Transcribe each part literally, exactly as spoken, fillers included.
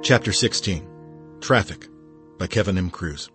Chapter sixteen. Traffic by Kevin M. Cruz.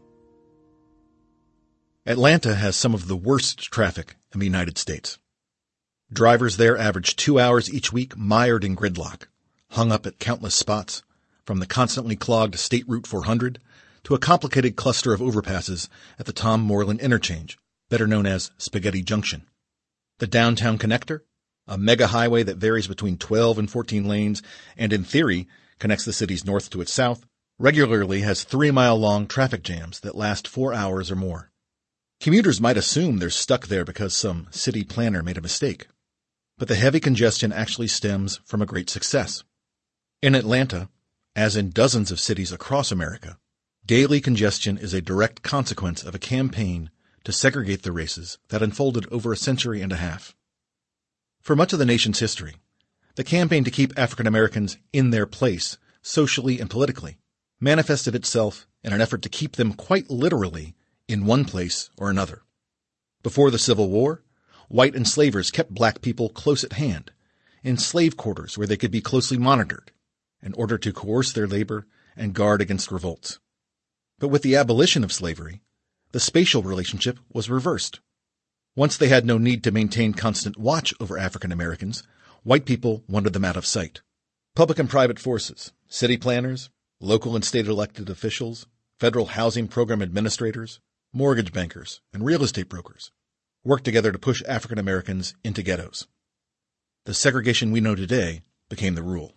Atlanta has some of the worst traffic in the United States. Drivers there average two hours each week mired in gridlock, hung up at countless spots, from the constantly clogged State Route four hundred to a complicated cluster of overpasses at the Tom Moreland Interchange, better known as Spaghetti Junction. The Downtown Connector, a mega highway that varies between twelve and fourteen lanes and, in theory, connects the city's north to its south, regularly has three-mile-long traffic jams that last four hours or more. Commuters might assume they're stuck there because some city planner made a mistake. But the heavy congestion actually stems from a great success. In Atlanta, as in dozens of cities across America, daily congestion is a direct consequence of a campaign to segregate the races that unfolded over a century and a half. For much of the nation's history, the campaign to keep African Americans in their place, socially and politically, manifested itself in an effort to keep them quite literally in one place or another. Before the Civil War, white enslavers kept black people close at hand, in slave quarters where they could be closely monitored, in order to coerce their labor and guard against revolts. But with the abolition of slavery, the spatial relationship was reversed. Once they had no need to maintain constant watch over African Americans, white people wanted them out of sight. Public and private forces, city planners, local and state elected officials, federal housing program administrators, mortgage bankers, and real estate brokers worked together to push African Americans into ghettos. The segregation we know today became the rule.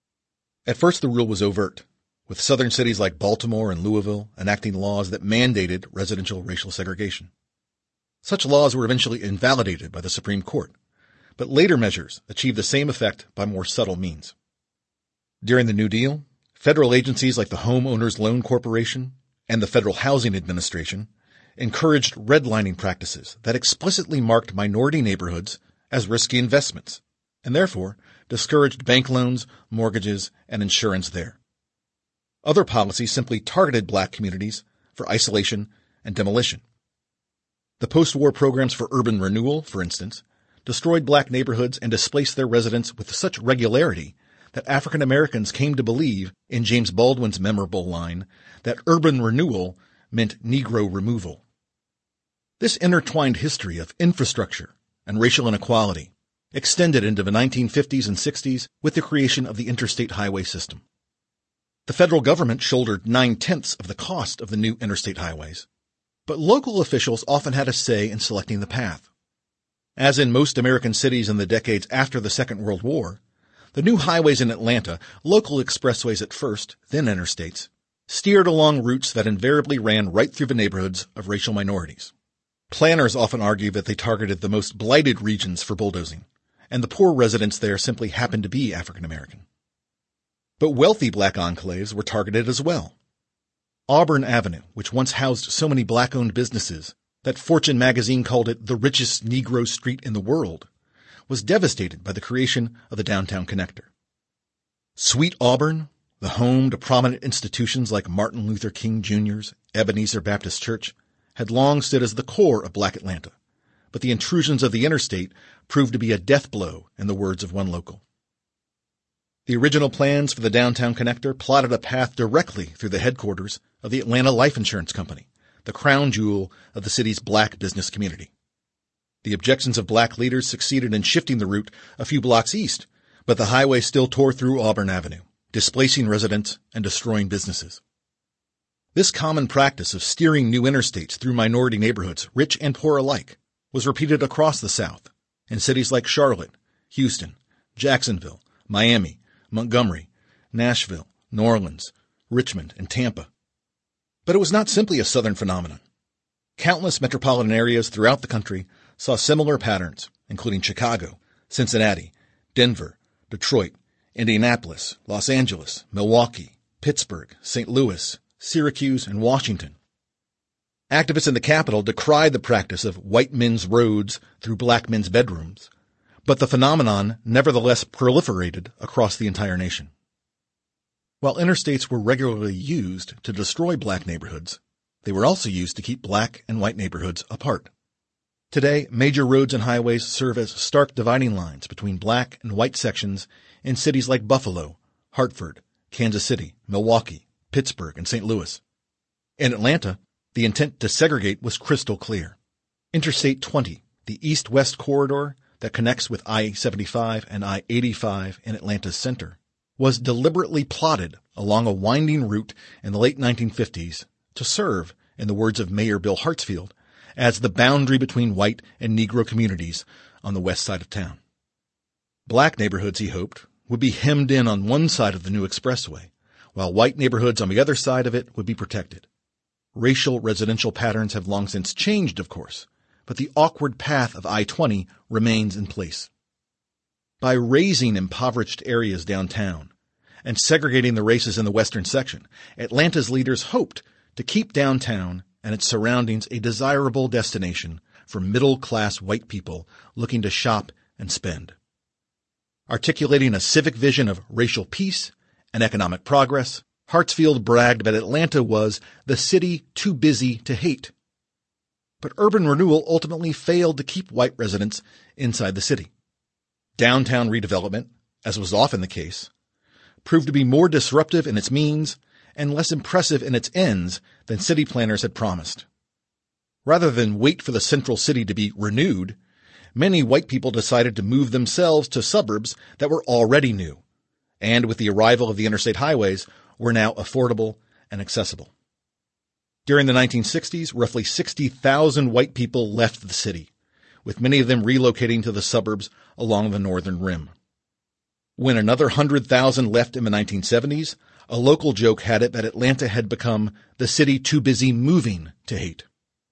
At first, the rule was overt, with southern cities like Baltimore and Louisville enacting laws that mandated residential racial segregation. Such laws were eventually invalidated by the Supreme Court, but later measures achieved the same effect by more subtle means. During the New Deal, federal agencies like the Homeowners Loan Corporation and the Federal Housing Administration encouraged redlining practices that explicitly marked minority neighborhoods as risky investments, and therefore discouraged bank loans, mortgages, and insurance there. Other policies simply targeted black communities for isolation and demolition. The post-war programs for urban renewal, for instance, destroyed black neighborhoods and displaced their residents with such regularity that African Americans came to believe in James Baldwin's memorable line that urban renewal meant Negro removal. This intertwined history of infrastructure and racial inequality extended into the nineteen fifties and sixties with the creation of the interstate highway system. The federal government shouldered nine-tenths of the cost of the new interstate highways, but local officials often had a say in selecting the path. As in most American cities in the decades after the Second World War, the new highways in Atlanta, local expressways at first, then interstates, steered along routes that invariably ran right through the neighborhoods of racial minorities. Planners often argue that they targeted the most blighted regions for bulldozing, and the poor residents there simply happened to be African American. But wealthy black enclaves were targeted as well. Auburn Avenue, which once housed so many black-owned businesses that Fortune magazine called it the richest Negro street in the world, was devastated by the creation of the Downtown Connector. Sweet Auburn, the home to prominent institutions like Martin Luther King Junior's Ebenezer Baptist Church, had long stood as the core of black Atlanta, but the intrusions of the interstate proved to be a death blow, in the words of one local. The original plans for the Downtown Connector plotted a path directly through the headquarters of the Atlanta Life Insurance Company, the crown jewel of the city's black business community. The objections of black leaders succeeded in shifting the route a few blocks east, but the highway still tore through Auburn Avenue, displacing residents and destroying businesses. This common practice of steering new interstates through minority neighborhoods, rich and poor alike, was repeated across the South, in cities like Charlotte, Houston, Jacksonville, Miami, Montgomery, Nashville, New Orleans, Richmond, and Tampa. But it was not simply a Southern phenomenon. Countless metropolitan areas throughout the country saw similar patterns, including Chicago, Cincinnati, Denver, Detroit, Indianapolis, Los Angeles, Milwaukee, Pittsburgh, Saint Louis, Syracuse, and Washington. Activists in the capital decried the practice of white men's roads through black men's bedrooms, but the phenomenon nevertheless proliferated across the entire nation. While interstates were regularly used to destroy black neighborhoods, they were also used to keep black and white neighborhoods apart. Today, major roads and highways serve as stark dividing lines between black and white sections in cities like Buffalo, Hartford, Kansas City, Milwaukee, Pittsburgh, and Saint Louis. In Atlanta, the intent to segregate was crystal clear. Interstate twenty, the east-west corridor that connects with I seventy-five and I eighty-five in Atlanta's center, was deliberately plotted along a winding route in the late nineteen fifties to serve, in the words of Mayor Bill Hartsfield, as the boundary between white and Negro communities on the west side of town. Black neighborhoods, he hoped, would be hemmed in on one side of the new expressway, while white neighborhoods on the other side of it would be protected. Racial residential patterns have long since changed, of course, but the awkward path of I twenty remains in place. By razing impoverished areas downtown and segregating the races in the western section, Atlanta's leaders hoped to keep downtown and its surroundings a desirable destination for middle-class white people looking to shop and spend. Articulating a civic vision of racial peace and economic progress, Hartsfield bragged that Atlanta was the city too busy to hate. But urban renewal ultimately failed to keep white residents inside the city. Downtown redevelopment, as was often the case, proved to be more disruptive in its means and less impressive in its ends than city planners had promised. Rather than wait for the central city to be renewed, many white people decided to move themselves to suburbs that were already new, and with the arrival of the interstate highways, were now affordable and accessible. During the nineteen sixties, roughly sixty thousand white people left the city, with many of them relocating to the suburbs along the northern rim. When another one hundred thousand left in the nineteen seventies, a local joke had it that Atlanta had become the city too busy moving to hate.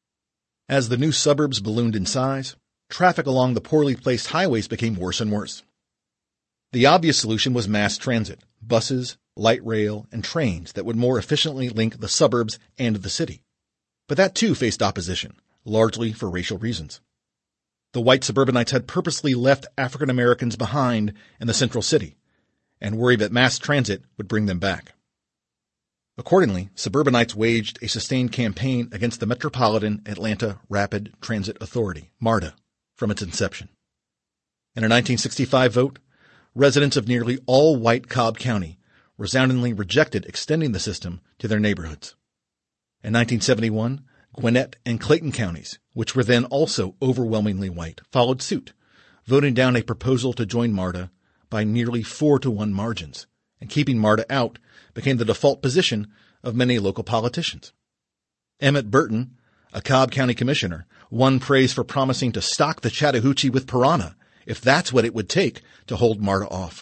As the new suburbs ballooned in size, traffic along the poorly placed highways became worse and worse. The obvious solution was mass transit, buses, light rail, and trains that would more efficiently link the suburbs and the city. But that too faced opposition, largely for racial reasons. The white suburbanites had purposely left African Americans behind in the central city and worried that mass transit would bring them back. Accordingly, suburbanites waged a sustained campaign against the Metropolitan Atlanta Rapid Transit Authority, MARTA, from its inception. In a nineteen sixty-five vote, residents of nearly all white Cobb County resoundingly rejected extending the system to their neighborhoods. In nineteen seventy-one, Gwinnett and Clayton counties, which were then also overwhelmingly white, followed suit, voting down a proposal to join MARTA by nearly four to one margins, and keeping MARTA out became the default position of many local politicians. Emmett Burton, a Cobb County commissioner, won praise for promising to stock the Chattahoochee with piranha if that's what it would take to hold MARTA off.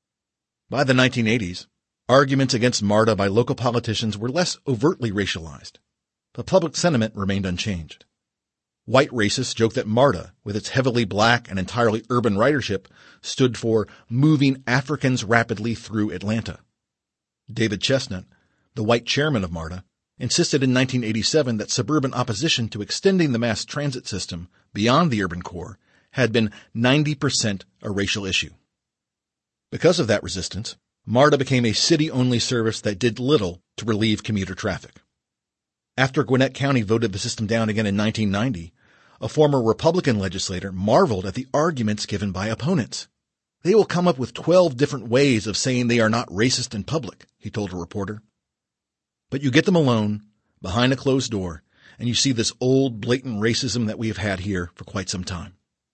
By the nineteen eighties, arguments against MARTA by local politicians were less overtly racialized, but public sentiment remained unchanged. White racists joked that MARTA, with its heavily black and entirely urban ridership, stood for moving Africans rapidly through Atlanta. David Chestnut, the white chairman of MARTA, insisted in nineteen eighty-seven that suburban opposition to extending the mass transit system beyond the urban core had been ninety percent a racial issue. Because of that resistance, MARTA became a city-only service that did little to relieve commuter traffic. After Gwinnett County voted the system down again in nineteen ninety, a former Republican legislator marveled at the arguments given by opponents. They will come up with twelve different ways of saying they are not racist in public, he told a reporter. But you get them alone, behind a closed door, and you see this old, blatant racism that we have had here for quite some time.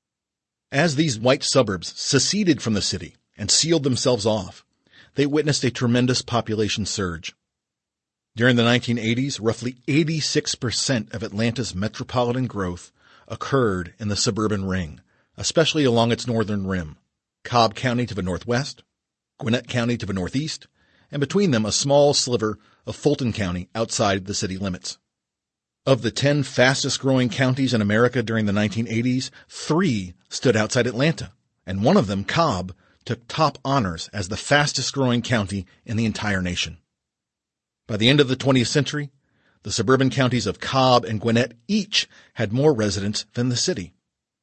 As these white suburbs seceded from the city and sealed themselves off, they witnessed a tremendous population surge. During the nineteen eighties, roughly eighty-six percent of Atlanta's metropolitan growth occurred in the suburban ring, especially along its northern rim, Cobb County to the northwest, Gwinnett County to the northeast, and between them a small sliver of Fulton County outside the city limits. Of the ten fastest-growing counties in America during the nineteen eighties, three stood outside Atlanta, and one of them, Cobb, took top honors as the fastest-growing county in the entire nation. By the end of the twentieth century, the suburban counties of Cobb and Gwinnett each had more residents than the city.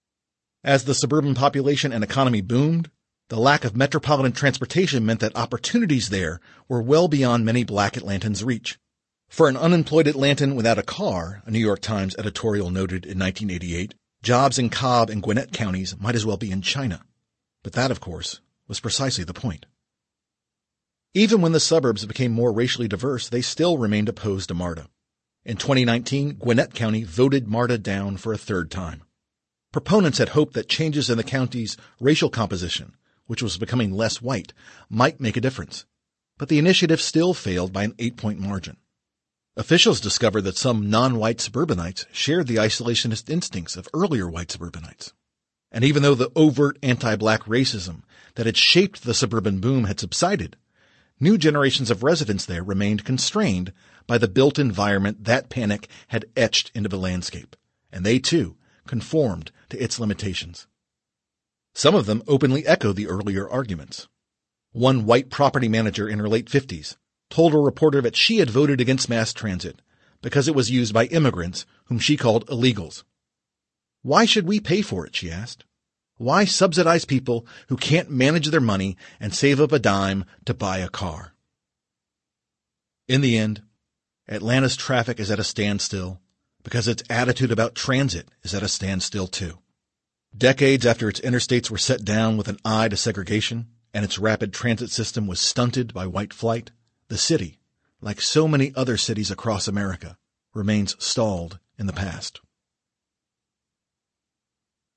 As the suburban population and economy boomed, the lack of metropolitan transportation meant that opportunities there were well beyond many black Atlantans' reach. For an unemployed Atlantan without a car, a New York Times editorial noted in nineteen eighty-eight, jobs in Cobb and Gwinnett counties might as well be in China. But that, of course, was precisely the point. Even when the suburbs became more racially diverse, they still remained opposed to MARTA. In twenty nineteen, Gwinnett County voted MARTA down for a third time. Proponents had hoped that changes in the county's racial composition, which was becoming less white, might make a difference. But the initiative still failed by an eight-point margin. Officials discovered that some non-white suburbanites shared the isolationist instincts of earlier white suburbanites. And even though the overt anti-black racism that had shaped the suburban boom had subsided, new generations of residents there remained constrained by the built environment that panic had etched into the landscape, and they, too, conformed to its limitations. Some of them openly echo the earlier arguments. One white property manager in her late fifties told a reporter that she had voted against mass transit because it was used by immigrants whom she called illegals. Why should we pay for it, she asked. Why subsidize people who can't manage their money and save up a dime to buy a car? In the end, Atlanta's traffic is at a standstill because its attitude about transit is at a standstill too. Decades after its interstates were set down with an eye to segregation and its rapid transit system was stunted by white flight, the city, like so many other cities across America, remains stalled in the past.